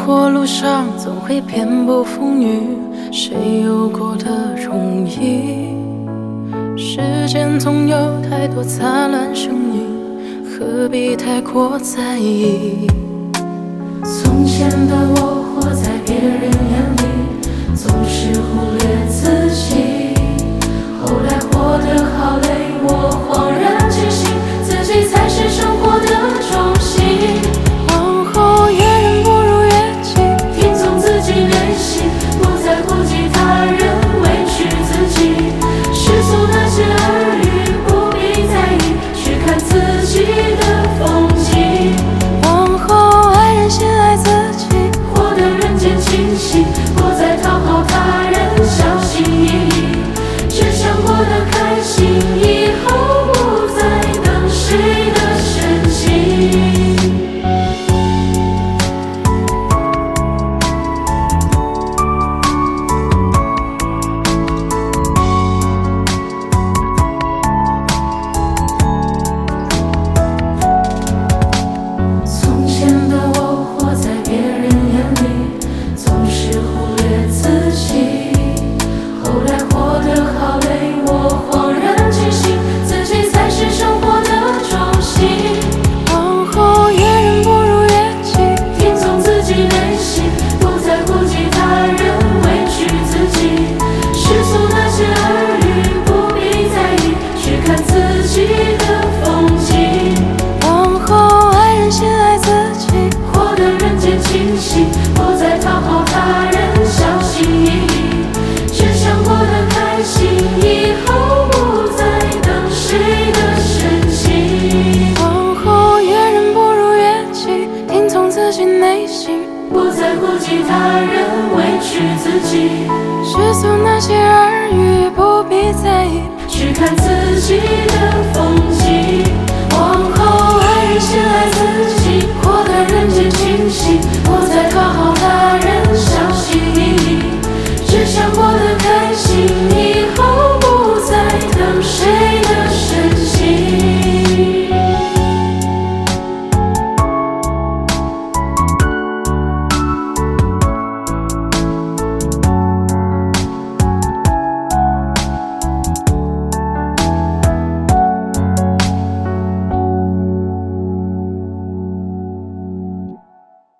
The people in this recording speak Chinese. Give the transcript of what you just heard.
活路上总会遍布风雨，谁有过得容易？世间总有太多灿烂声音，何必太过在意？从前的我活在别人眼里，总是忽略自己。后来活得好累，我恍然清醒，自己才是生活的中心。往后越人不如越己，听从自己内心，不再顾及他人，委屈自己。世俗那些耳语不必在意，去看自己的风景。往后爱人先爱自己，活得人间清醒，不再讨好他人，小心翼翼，只想过得开心，以后不再等谁的深情。从前的我活在别人眼里，总是忽略自己。后来活得好累，我恍然清醒，自己才是生活的中心。往后越人不如越己，听从自己内心，不再顾及他人，委屈自己。世俗那些耳语不必在意，去看自己的风景。往后爱人先爱自己，活得人间清醒，不再讨好他人，小心翼翼，只想过得开心，以后不再等谁的深情。往后越人不如越己，听从自己内心，不再顾及他人，委屈自己。世俗那些耳语不必在意，去看自己的风景。往后爱人先爱自己，活得人间清醒，